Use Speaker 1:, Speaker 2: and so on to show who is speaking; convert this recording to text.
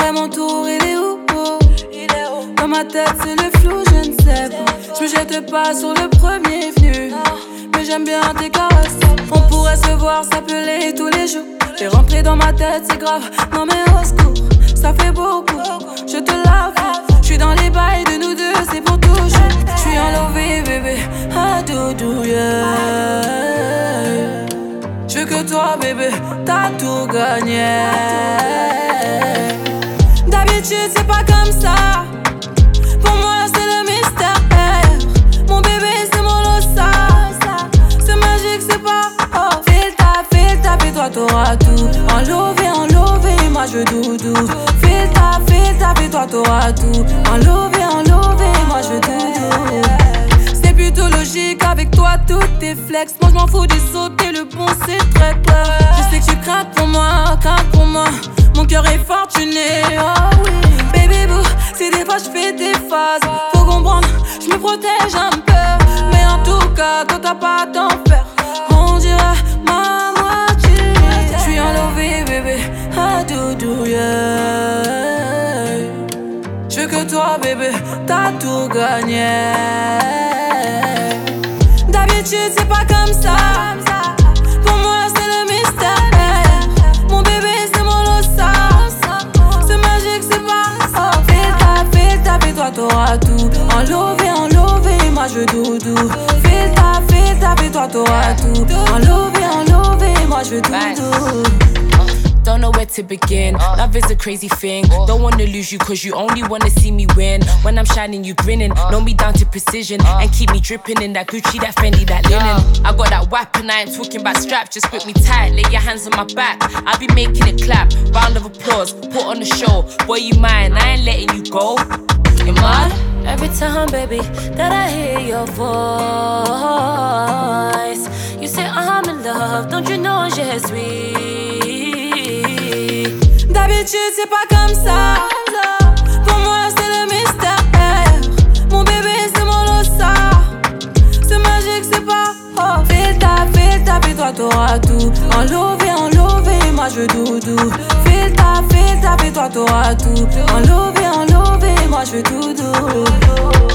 Speaker 1: Ouais, mon tour, il est où? Dans ma tête, c'est le flou, je ne sais pas. Je me jette pas sur le premier venu, mais j'aime bien tes caresses. On pourrait se voir, s'appeler tous les jours. T'es rentré dans ma tête, c'est grave. Non, mais au secours, ça fait beaucoup. Je te l'avoue, je suis dans les bails de nous deux, c'est pour toujours. Je suis en lové, bébé, ah doudou, yeah. Je veux que toi, bébé, t'as tout gagné. D'habitude, c'est pas comme ça. Pour moi, c'est le mystère. Mon bébé, c'est mon losa. C'est magique, c'est pas. Oh, fais le taf, et toi, t'auras tout. Enlevé, moi, je veux doudou. Fais le taf, et toi, t'auras tout. Enlevé, moi, je veux doudou. C'est plutôt logique, avec toi, tout est flex. Moi, je m'en fous des autres, et le bon, c'est très clair. Je sais que tu crains pour moi. Mon cœur est fortuné, oh oui. Baby boo, si des fois je fais des phases, faut comprendre, je me protège un peu. Mais en tout cas, toi t'as pas à t'en faire. On dirait ma moitié. J'suis enlevé, bébé, ah doudou, yeah. J'veux que toi, bébé, t'as tout gagné. D'habitude, c'est pas comme ça. Pour moi, c'est le mystère. Mon bébé, c'est mon losa. C'est magique, c'est pas. Oh, fais le taf, et toi, t'auras tout. Enlevé, moi, je veux doudou. Fais le taf, et toi, t'auras tout. Enlevé, moi, je veux doudou.
Speaker 2: Don't know where to begin. Love is a crazy thing. Don't wanna lose you cause you only wanna see me win. When I'm shining, you grinning. Know me down to precision. And keep me dripping in that Gucci, that Fendi, that linen. I got that whap and I ain't talking about straps. Just grip me tight, lay your hands on my back. I'll be making it clap. Round of applause, put on the show. Boy, you mine, I ain't letting you go. You mad?
Speaker 3: Every time, baby, that I hear your voice, you say I'm in love. Don't you know je suis?
Speaker 1: D'habitude, c'est pas comme ça. Pour moi, c'est le mystère. Mon bébé, c'est mon losa. C'est magique, c'est pas. Oh, fais le taf, et toi, t'auras tout. Enlevé, moi, je veux doudou. Fais le taf, et toi, t'auras tout. Enlevé, moi, je veux doudou.